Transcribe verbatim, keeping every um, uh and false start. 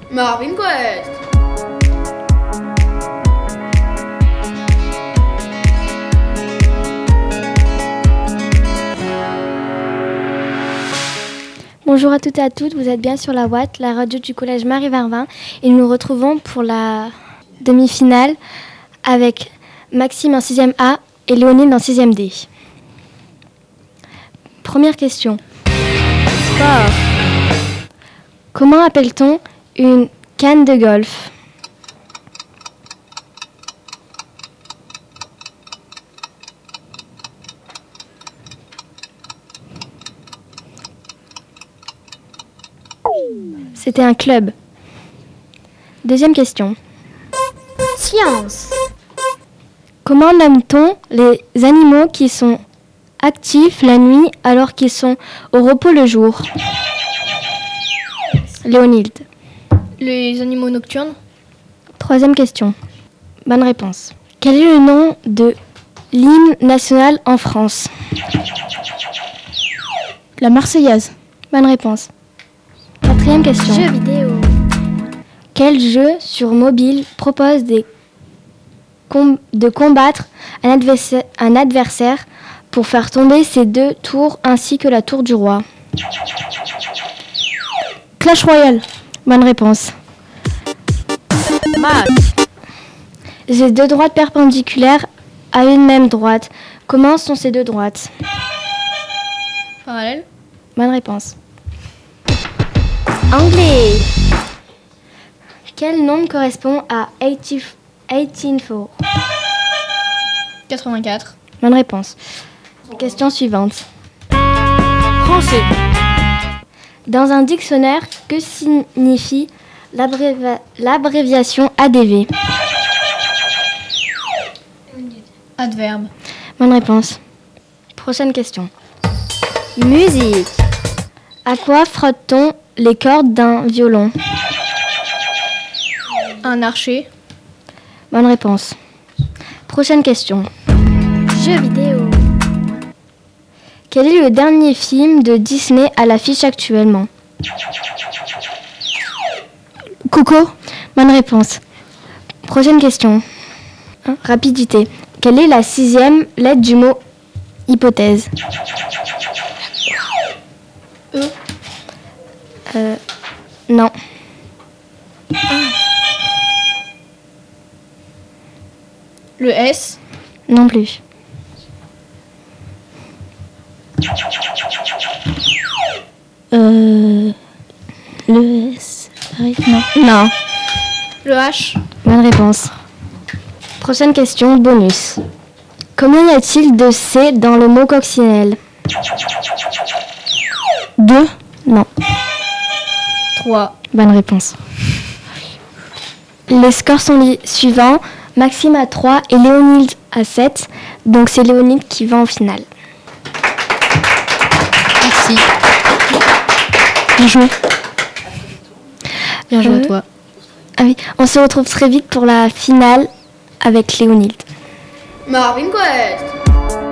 Marvin Quest. Bonjour à toutes et à toutes, vous êtes bien sur la Watt, la radio du collège Marie-Vervin, et nous nous retrouvons pour la demi-finale avec Maxime en sixième A et Léonide en sixième D. Première question. Sport. Comment appelle-t-on une canne de golf ? C'était un club. Deuxième question. Science. Comment nomme-t-on les animaux qui sont actifs la nuit alors qu'ils sont au repos le jour ? Léonide. Les animaux nocturnes. Troisième question. Bonne réponse. Quel est le nom de l'hymne national en France ? La Marseillaise. Bonne réponse. Quatrième question. Jeux vidéo. Quel jeu sur mobile propose des com- de combattre un adversaire, un adversaire pour faire tomber ses deux tours ainsi que la tour du roi ? Clash Royale. Bonne réponse. Maths. J'ai deux droites perpendiculaires à une même droite. Comment sont ces deux droites ? Parallèle. Bonne réponse. Anglais. Quel nombre correspond à quatre-vingt-quatre ? quatre-vingt-quatre. Bonne réponse. Question suivante. Français. Dans un dictionnaire, que signifie l'abréva- l'abréviation A D V ? Adverbe. Bonne réponse. Prochaine question. Musique. À quoi frotte-t-on les cordes d'un violon ? Un archer. Bonne réponse. Prochaine question. Jeux vidéo. Quel est le dernier film de Disney à l'affiche actuellement ? Coco. Bonne réponse. Prochaine question. Hein, rapidité. Quelle est la sixième lettre du mot hypothèse ? E. Euh, non. Le S. Non plus. Euh, le S. Non. Non. Le H. Bonne réponse. Prochaine question, bonus. Combien y a-t-il de C dans le mot coccinelle ? Deux. Non. trois. Bonne réponse. Les scores sont les suivants. Maxime à trois et Léonide à sept. Donc c'est Léonide qui va en finale. Merci. Bien joué. Bien joué Euh, à toi. Ah oui, on se retrouve très vite pour la finale avec Léonide. Marvin Quest.